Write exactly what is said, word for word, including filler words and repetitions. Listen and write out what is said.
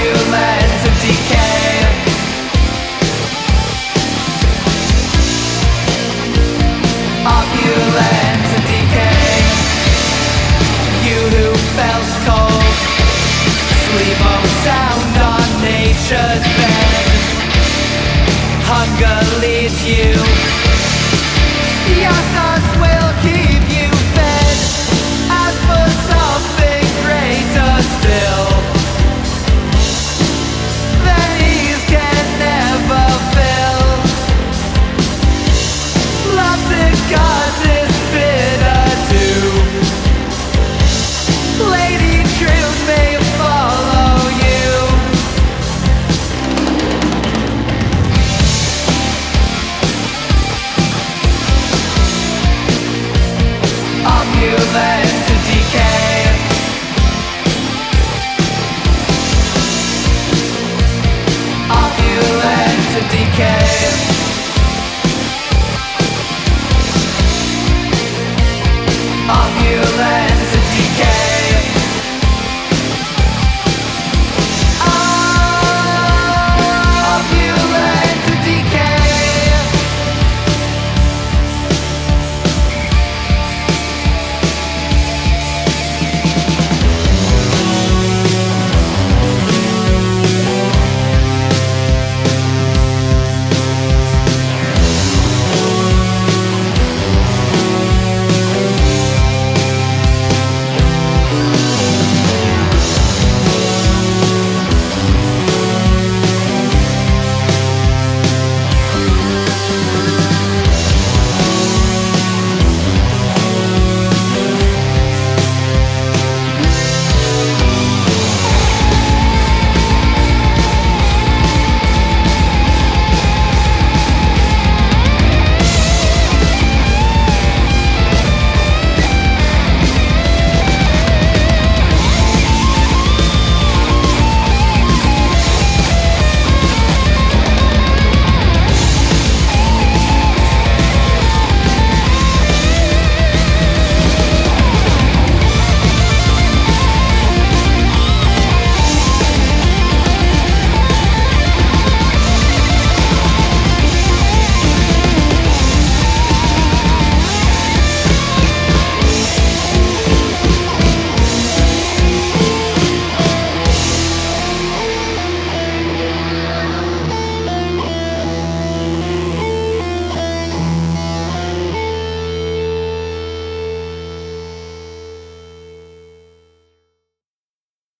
opulent to decay. Opulent to decay. You who felt cold, sleep of sound on nature's bed. Hunger leads you, your thoughts will keep you fed. As for something greater still, that these can never fill. Love to God is bitter too. Lady Truth may follow you. Opulent to decay. Opulent to decay.